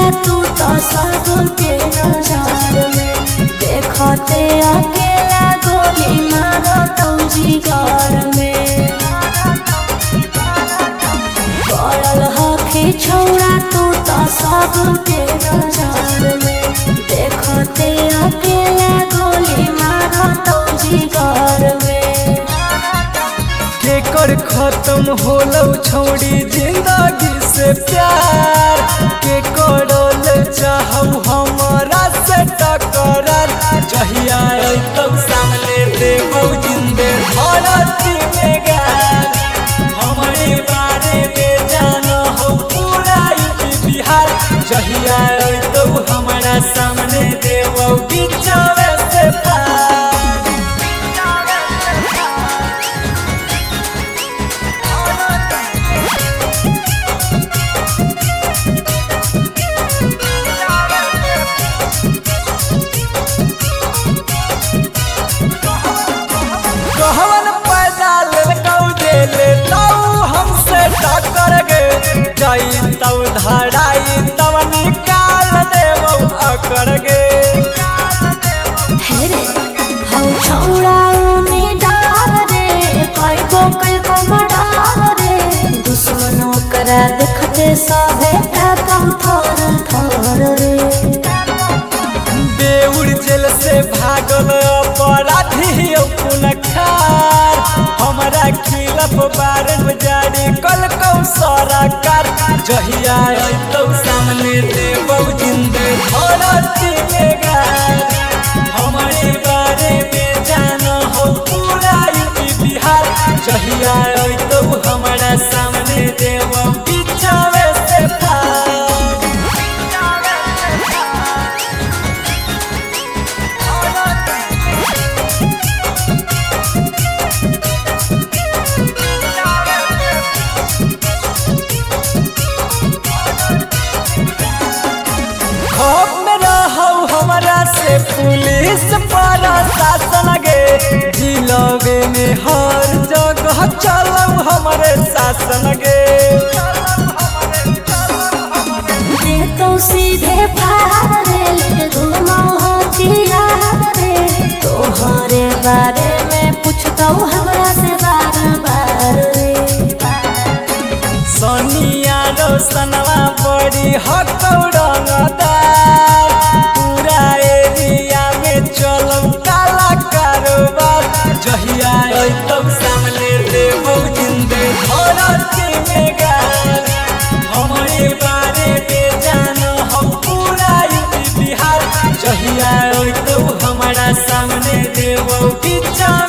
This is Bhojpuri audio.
तू तो सबके नजर में, देखते अकेला गोली मारो तो जिगर में। पड़ल हखी छौड़ा तू तो सबके नजर में, देखते अकेला गोली मारो तो जिगर में। केकर खत्म होलो छोड़ी जिंदगी से प्यार, के करल चाहू हमरा से टकरार। जहिया तो सामने देबो जिंदे धरती में गार, हमारे बारे में जानो हो पूरा बिहार। जहिया तो हमारा सामने देबो बिचावे से पार। कहवन पैदा लेलकौ देले तौ हमसे टक्कर गे, जाई तौ धड़ाई तब निकाल देबौ अकर गे। हेरे हौ छौड़ा में डार रे, कई को मडार रे। दुश्मनों करा देखते सभे ताकौ थर थर रे। बेउर जेल से भागल अपराधी पुनखार, हमरा खिलाफ वारंट जारी कलकौ सरकार। जहिया तो सामने देबौ जिंदे धरती में गार, हमारे बारे में जानो हो पूरा बिहार। जहिया तो हमारा सामने देबौ बिचावे से पार। खौफ में रहौ हमरा से पुलिस प्रशासन गे, जिलबे में हर जगह चलौ हमरे शासन गे। तो सीधे फार रे, ले घुमौ हथियार रे। तोहरे बारे में पूछतौ हमरा से बार बार रे। सोनिया रोशनवा बड़ी हकौ रंगदार, पूरा एरिया में चलौ काला कारोबार। जहिया तो सामने देबौ जिंदे धरती में गार, हमारे बारे में जानो हो पूरा बिहार। जहिया तो हमारा सामने देबौ बिचार।